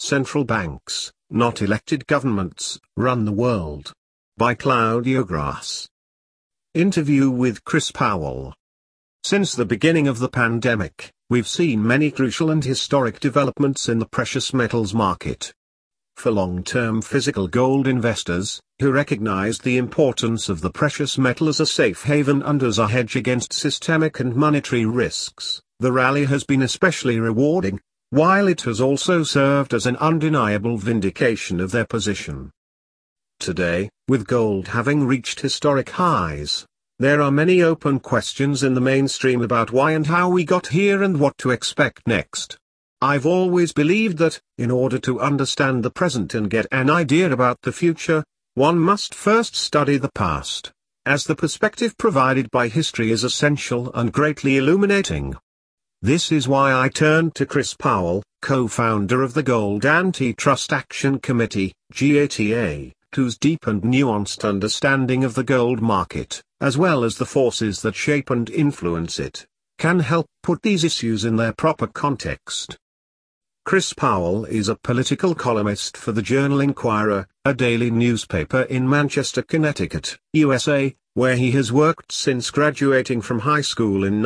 Central Banks, Not Elected Governments, Run the World. By Claudio Grass. Interview with Chris Powell. Since the beginning of the pandemic, we've seen many crucial and historic developments in the precious metals market. For long-term physical gold investors, who recognize the importance of the precious metal as a safe haven and as a hedge against systemic and monetary risks, the rally has been especially rewarding, while it has also served as an undeniable vindication of their position. Today, with gold having reached historic highs, there are many open questions in the mainstream about why and how we got here and what to expect next. I've always believed that, in order to understand the present and get an idea about the future, one must first study the past, as the perspective provided by history is essential and greatly illuminating. This is why I turned to Chris Powell, co-founder of the Gold Antitrust Action Committee, GATA, whose deep and nuanced understanding of the gold market, as well as the forces that shape and influence it, can help put these issues in their proper context. Chris Powell is a political columnist for the Journal Inquirer, a daily newspaper in Manchester, Connecticut, USA, where he has worked since graduating from high school in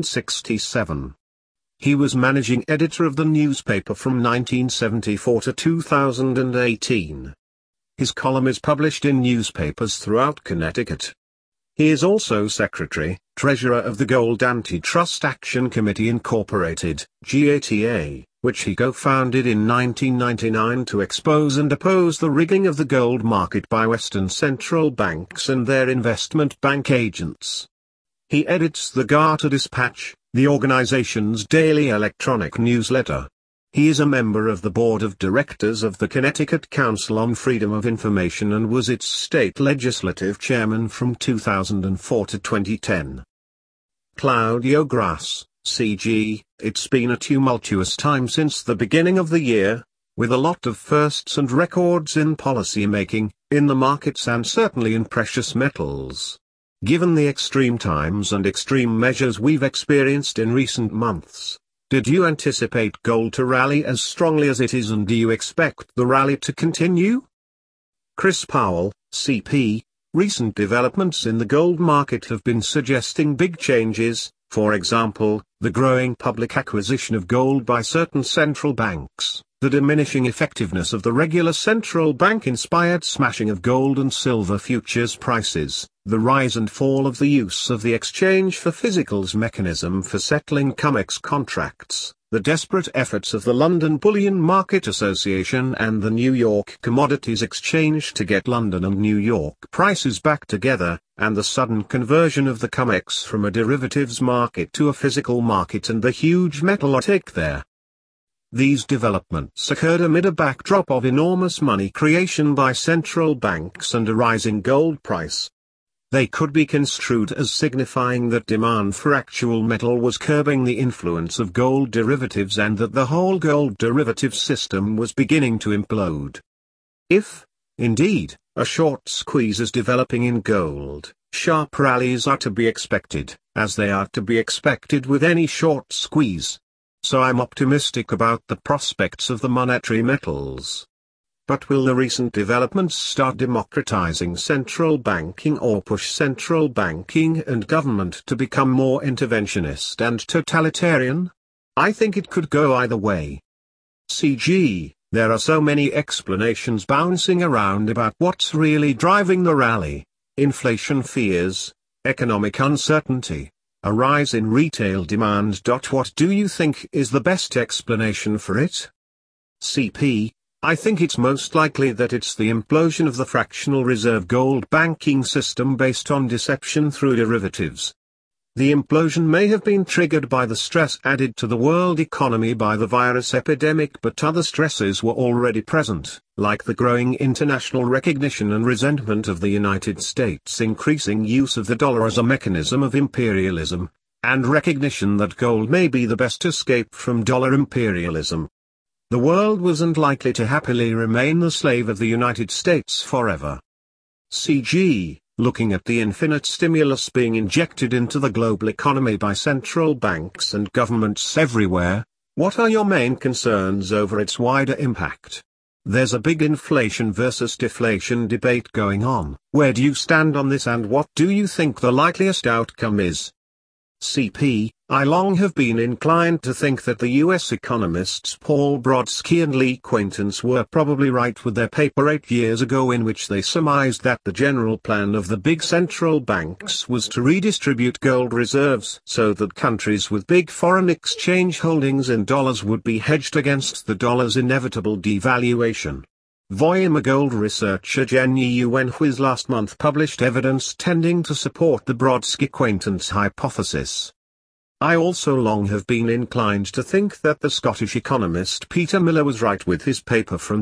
1967. He was managing editor of the newspaper from 1974 to 2018. His column is published in newspapers throughout Connecticut. He is also secretary, treasurer of the Gold Antitrust Action Committee Incorporated, GATA, which he co-founded in 1999 to expose and oppose the rigging of the gold market by Western central banks and their investment bank agents. He edits the Garter Dispatch, the organization's daily electronic newsletter. He is a member of the board of directors of the Connecticut Council on Freedom of Information and was its state legislative chairman from 2004 to 2010. Claudio Grass, CG, it's been a tumultuous time since the beginning of the year, with a lot of firsts and records in policy making, in the markets and certainly in precious metals. Given the extreme times and extreme measures we've experienced in recent months, did you anticipate gold to rally as strongly as it is, and do you expect the rally to continue? Chris Powell, CP, recent developments in the gold market have been suggesting big changes, for example, the growing public acquisition of gold by certain central banks, the diminishing effectiveness of the regular central bank-inspired smashing of gold and silver futures prices, the rise and fall of the use of the exchange for physicals mechanism for settling COMEX contracts, the desperate efforts of the London Bullion Market Association and the New York Commodities Exchange to get London and New York prices back together, and the sudden conversion of the COMEX from a derivatives market to a physical market and the huge metal uptake there. These developments occurred amid a backdrop of enormous money creation by central banks and a rising gold price. They could be construed as signifying that demand for actual metal was curbing the influence of gold derivatives and that the whole gold derivatives system was beginning to implode. If, indeed, a short squeeze is developing in gold, sharp rallies are to be expected, as they are to be expected with any short squeeze. So I'm optimistic about the prospects of the monetary metals. But will the recent developments start democratizing central banking or push central banking and government to become more interventionist and totalitarian? I think it could go either way. CG, there are so many explanations bouncing around about what's really driving the rally. Inflation fears, economic uncertainty, a rise in retail demand. What do you think is the best explanation for it? CP, I think it's most likely that it's the implosion of the fractional reserve gold banking system based on deception through derivatives. The implosion may have been triggered by the stress added to the world economy by the virus epidemic, but other stresses were already present, like the growing international recognition and resentment of the United States' increasing use of the dollar as a mechanism of imperialism, and recognition that gold may be the best escape from dollar imperialism. The world wasn't likely to happily remain the slave of the United States forever. CG, looking at the infinite stimulus being injected into the global economy by central banks and governments everywhere, What are your main concerns over its wider impact? There's a big inflation versus deflation debate going on. Where do you stand on this and what do you think the likeliest outcome is? CP, I long have been inclined to think that the US economists Paul Brodsky and Lee Quaintance were probably right with their paper 8 years ago in which they surmised that the general plan of the big central banks was to redistribute gold reserves so that countries with big foreign exchange holdings in dollars would be hedged against the dollar's inevitable devaluation. Voyama gold researcher Jenny Yuenhuis last month published evidence tending to support the Brodsky-Quaintance hypothesis. I also long have been inclined to think that the Scottish economist Peter Miller was right with his paper from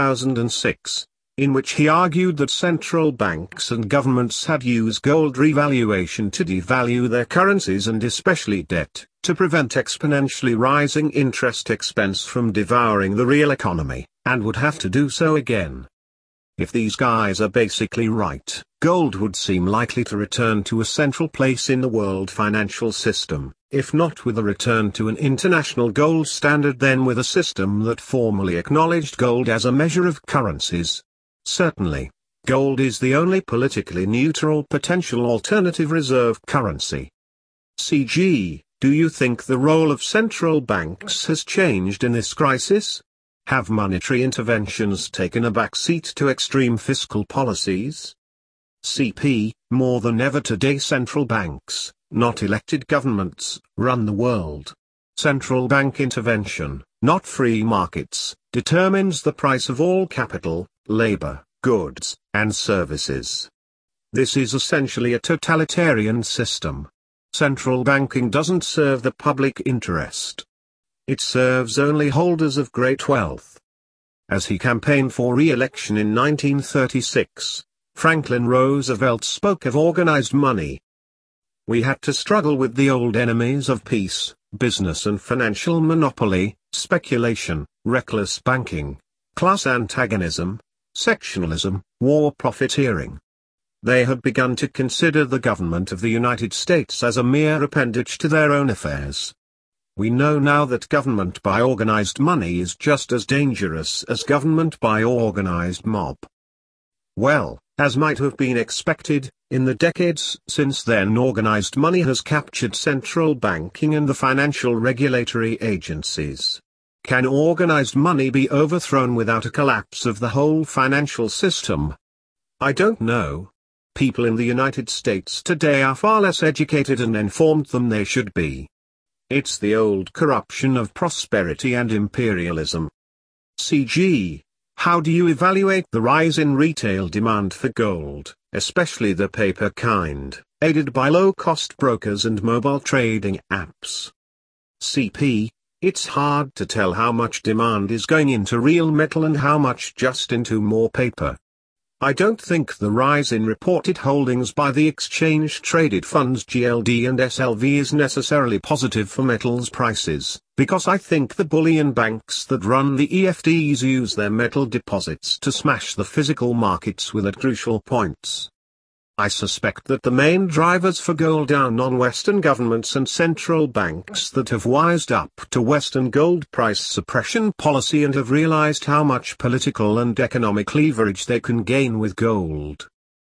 2006, in which he argued that central banks and governments had used gold revaluation to devalue their currencies and especially debt, to prevent exponentially rising interest expense from devouring the real economy, and would have to do so again. If these guys are basically right, gold would seem likely to return to a central place in the world financial system, if not with a return to an international gold standard then with a system that formally acknowledged gold as a measure of currencies. Certainly, gold is the only politically neutral potential alternative reserve currency. CG, do you think the role of central banks has changed in this crisis? Have monetary interventions taken a backseat to extreme fiscal policies? CP, more than ever today central banks, not elected governments, run the world. Central bank intervention, not free markets, determines the price of all capital, labor, goods, and services. This is essentially a totalitarian system. Central banking doesn't serve the public interest. It serves only holders of great wealth. As he campaigned for re-election in 1936, Franklin Roosevelt spoke of organized money. We had to struggle with the old enemies of peace, business and financial monopoly, speculation, reckless banking, class antagonism, sectionalism, war profiteering. They had begun to consider the government of the United States as a mere appendage to their own affairs. We know now that government by organized money is just as dangerous as government by organized mob. Well, as might have been expected, in the decades since then organized money has captured central banking and the financial regulatory agencies. Can organized money be overthrown without a collapse of the whole financial system? I don't know. People in the United States today are far less educated and informed than they should be. It's the old corruption of prosperity and imperialism. CG, how do you evaluate the rise in retail demand for gold, especially the paper kind, aided by low-cost brokers and mobile trading apps? CP, it's hard to tell how much demand is going into real metal and how much just into more paper. I don't think the rise in reported holdings by the exchange-traded funds GLD and SLV is necessarily positive for metals prices, because I think the bullion banks that run the EFDs use their metal deposits to smash the physical markets with at crucial points. I suspect that the main drivers for gold are non-Western governments and central banks that have wised up to Western gold price suppression policy and have realized how much political and economic leverage they can gain with gold.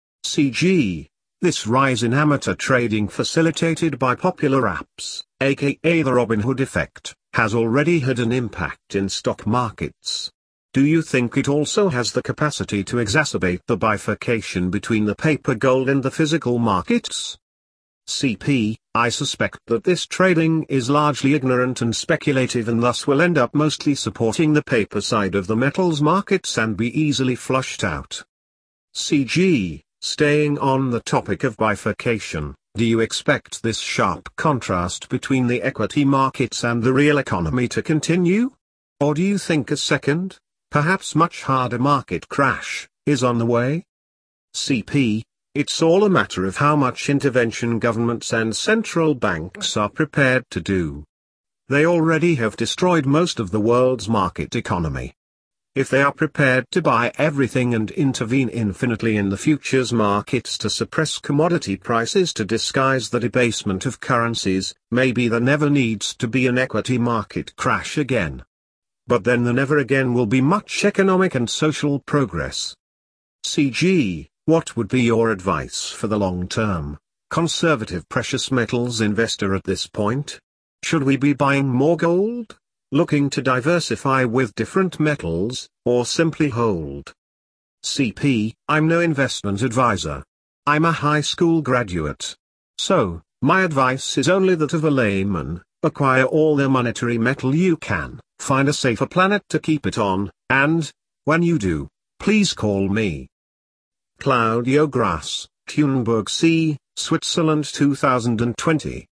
CG, this rise in amateur trading facilitated by popular apps, aka the Robinhood effect, has already had an impact in stock markets. Do you think it also has the capacity to exacerbate the bifurcation between the paper gold and the physical markets? CP, I suspect that this trading is largely ignorant and speculative and thus will end up mostly supporting the paper side of the metals markets and be easily flushed out. CG, staying on the topic of bifurcation, do you expect this sharp contrast between the equity markets and the real economy to continue? Or do you think a second, perhaps much harder market crash is on the way? CP, it's all a matter of how much intervention governments and central banks are prepared to do. They already have destroyed most of the world's market economy. if they are prepared to buy everything and intervene infinitely in the futures markets to suppress commodity prices to disguise the debasement of currencies, maybe there never needs to be an equity market crash again. But then there never again will be much economic and social progress. CG, what would be your advice for the long-term, conservative precious metals investor at this point? Should we be buying more gold, looking to diversify with different metals, or simply hold? CP, I'm no investment advisor. I'm a high school graduate. So, my advice is only that of a layman: acquire all the monetary metal you can, find a safer planet to keep it on, and, when you do, please call me. Claudio Grass, Thunberg C, Switzerland 2020.